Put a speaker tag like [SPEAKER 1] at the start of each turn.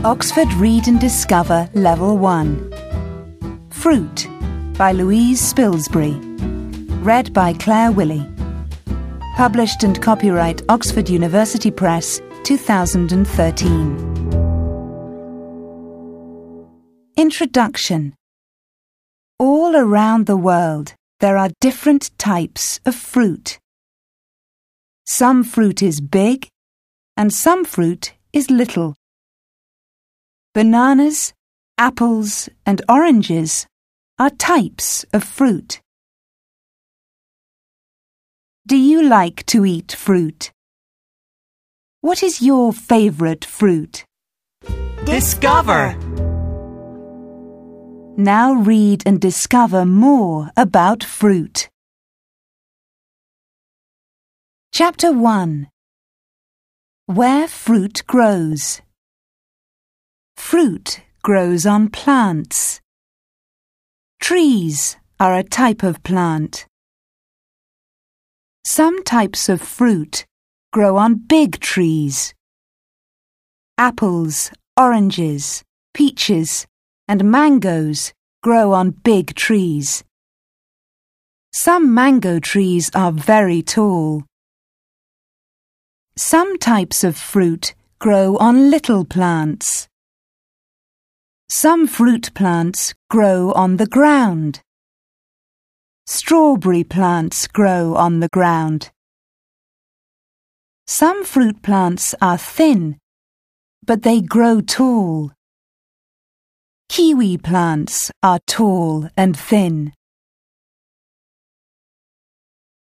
[SPEAKER 1] Oxford Read and Discover Level 1. Fruit by Louise Spilsbury. Read by Claire Willey. Published and copyright Oxford University Press, 2013. Introduction. All around the world there are different types of fruit. Some fruit is big and some fruit is little. Bananas, apples and oranges are types of fruit. Do you like to eat fruit? What is your favourite fruit?
[SPEAKER 2] Discover!
[SPEAKER 1] Now read and discover more about fruit. Chapter 1. Where fruit grows. Fruit grows on plants. Trees are a type of plant. Some types of fruit grow on big trees. Apples, oranges, peaches, and mangoes grow on big trees. Some mango trees are very tall. Some types of fruit grow on little plants. Some fruit plants grow on the ground. Strawberry plants grow on the ground. Some fruit plants are thin, but they grow tall. Kiwi plants are tall and thin.